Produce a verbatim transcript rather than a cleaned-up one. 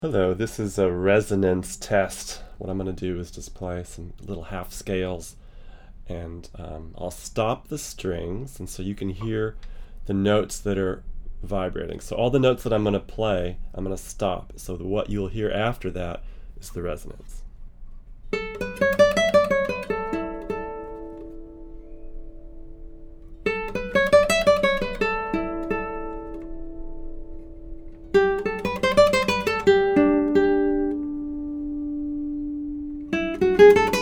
Hello, this is a resonance test. What I'm going to do is just play some little half scales and um, I'll stop the strings and so you can hear the notes that are vibrating. So all the notes that I'm going to play, I'm going to stop. So the, what you'll hear after that is the resonance. Thank you.